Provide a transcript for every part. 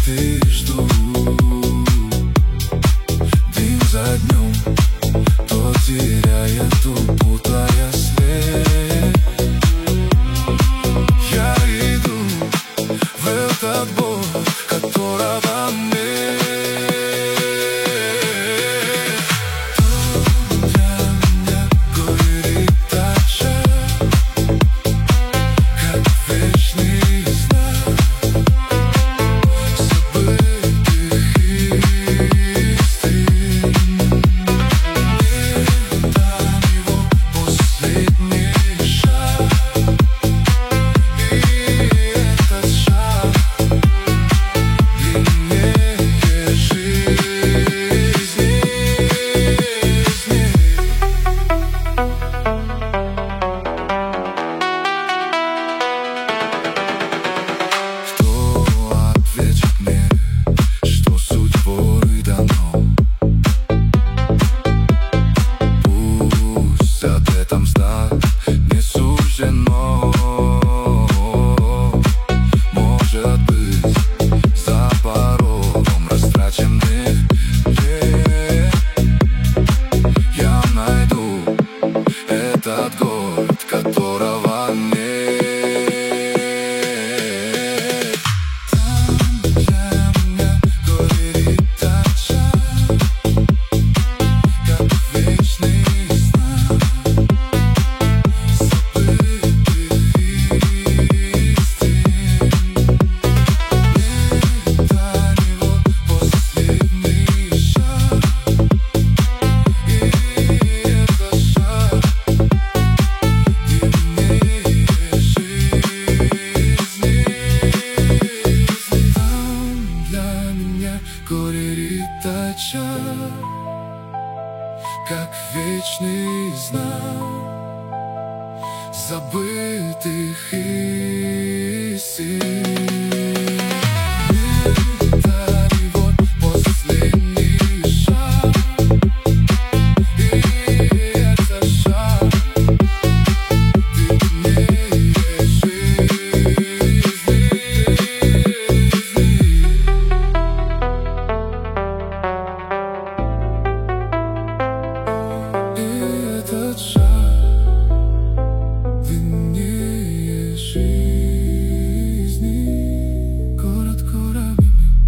и жду день за днем, то теряя, то путая след. Я иду в этот бой, которого нет. Может быть, за порогом растраченных лет я найду этот город, которого нет. Там для меня горит очаг, как вечный знак забытых истин. Горит очаг, как вечный знак забытых истин. Это его последний шаг, и это шаг длиннее жизни. Этот шаг длиннее жизни. Город корабли.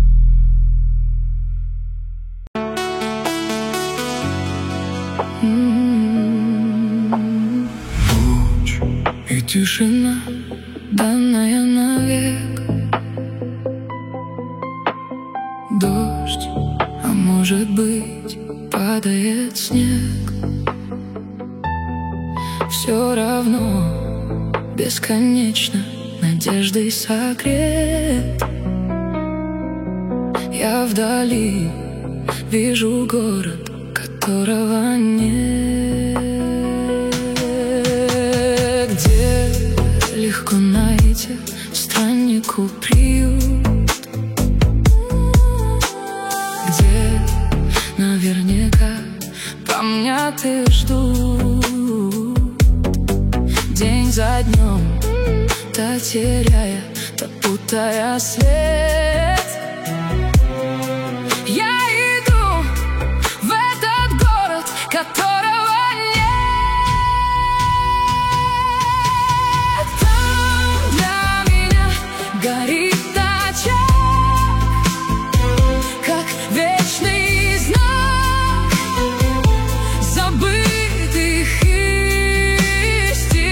Луч и тишина, данная навек. Дождь, а может быть, падает снег. Все равно бесконечно надеждой согрет. Я вдали вижу город, которого нет. Где легко найти страннику приют, где наверняка помнят и ждут день за днем, то теряя, то путая след. Я иду в этот город, которого нет. Там для меня горит очаг, как вечный знак забытых истин.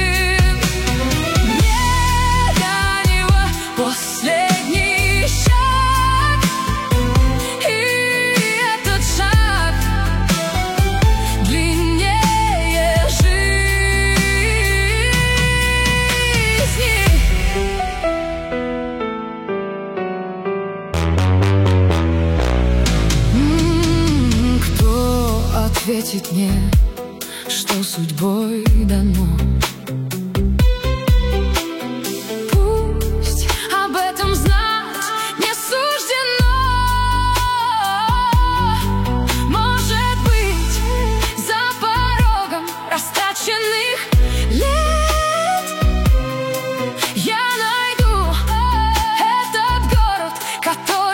Мне до него последний шаг, и этот шаг длиннее жизни. Кто ответит мне, что судьбой дано? Пусть об этом знать не суждено. Может быть, за порогом растраченных лет я найду этот город, который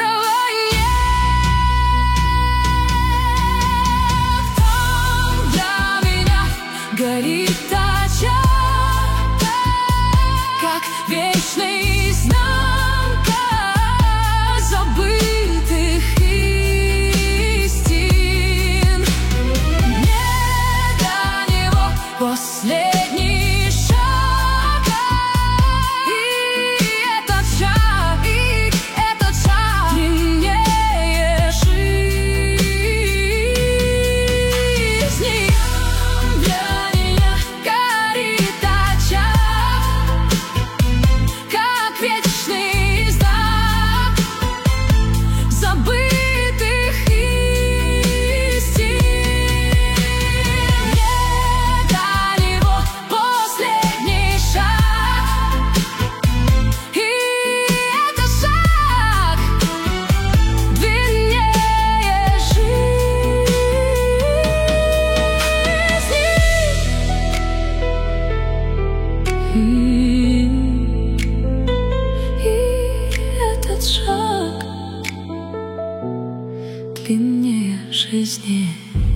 длиннее жизни.